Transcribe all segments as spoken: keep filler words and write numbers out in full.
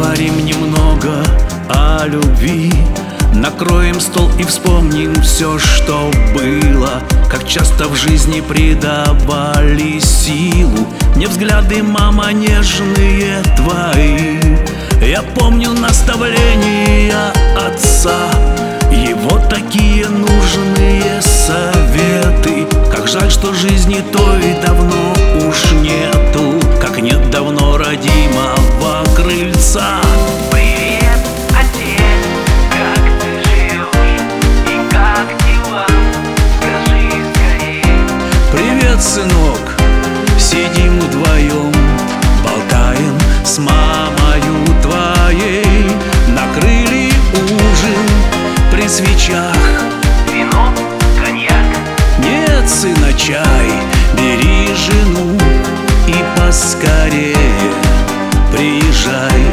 Поговорим немного о любви, накроем стол и вспомним все, что было. Как часто в жизни придавали силу мне взгляды, мама, нежные твои. Я помню наставления отца, его такие нужные советы. Как жаль, что жизни той давно уж нету, как нет давно родимого крыльца. Привет, отец, как ты живешь и как дела? Скажи скорее. Привет, сынок, сидим вдвоем, болтаем с мамою твоей. Накрыли ужин при свечах. Вино, коньяк. Нет, сына, чай, бери жену и поскорее приезжай.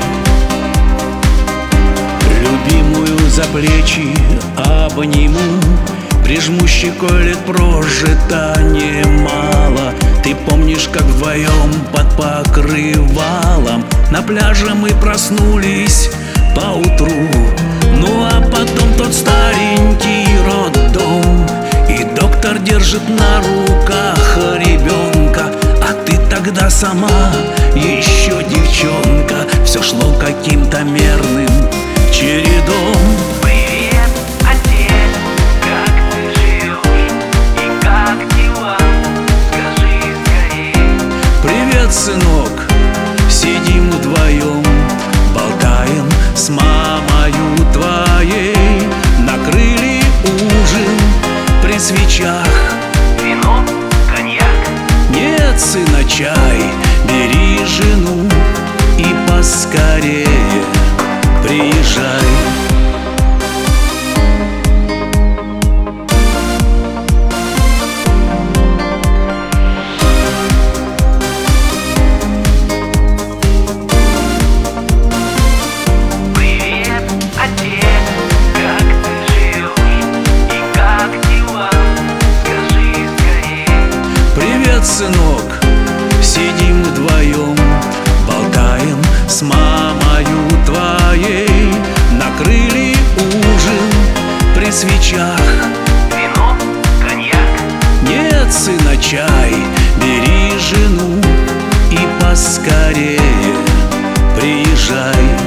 Любимую за плечи обниму, прижму щекой, лет прожито немало. Ты помнишь, как вдвоем под покрывалом на пляже мы проснулись поутру? Ну а потом тот старенький роддом, и доктор держит на руках ребенка. А ты тогда сама еще девчонка. Все шло каким-то мерным чередом. Привет, отец, как ты живешь и как дела? Скажи скорее. Привет, сынок, сидим вдвоем, болтаем с мамою твоей. Накрыли ужин при свечах. Вино, коньяк. Нет, сына, чай, бери жену и поскорее приезжай. Привет, отец, как ты живешь и как дела? Скажи скорее. Привет, сынок, сидим вдвоем, болтаем с мамою твоей. Накрыли ужин при свечах. Вино, коньяк. Нет, сына, чай, бери жену и поскорее приезжай.